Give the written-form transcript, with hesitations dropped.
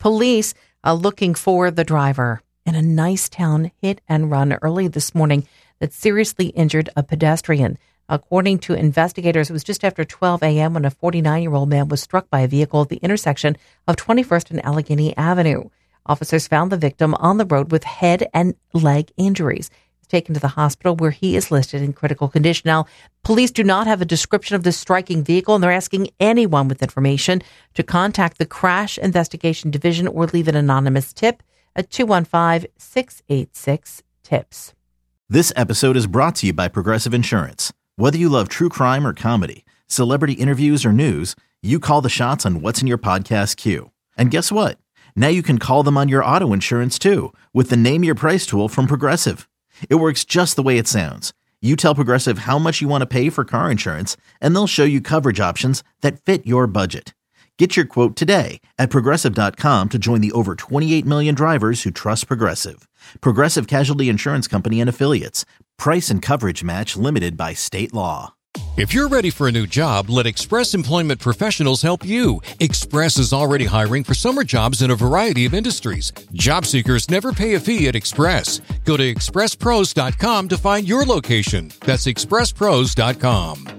Police are looking for the driver in a Nicetown hit and run early this morning that seriously injured a pedestrian. According to investigators, it was just after 12 a.m. when a 49-year-old man was struck by a vehicle at the intersection of 21st and Allegheny Avenue. Officers found the victim on the road with head and leg injuries. He's taken to the hospital where he is listed in critical condition. Now, police do not have a description of this striking vehicle, and they're asking anyone with information to contact the Crash Investigation Division or leave an anonymous tip at 215-686-TIPS. This episode is brought to you by Progressive Insurance. Whether you love true crime or comedy, celebrity interviews or news, you call the shots on what's in your podcast queue. And guess what? Now you can call them on your auto insurance too with the Name Your Price tool from Progressive. It works just the way it sounds. You tell Progressive how much you want to pay for car insurance, and they'll show you coverage options that fit your budget. Get your quote today at Progressive.com to join the over 28 million drivers who trust Progressive. Progressive Casualty Insurance Company and Affiliates. Price and coverage match limited by state law. If you're ready for a new job, let Express Employment Professionals help you. Express is already hiring for summer jobs in a variety of industries. Job seekers never pay a fee at Express. Go to expresspros.com to find your location. That's expresspros.com.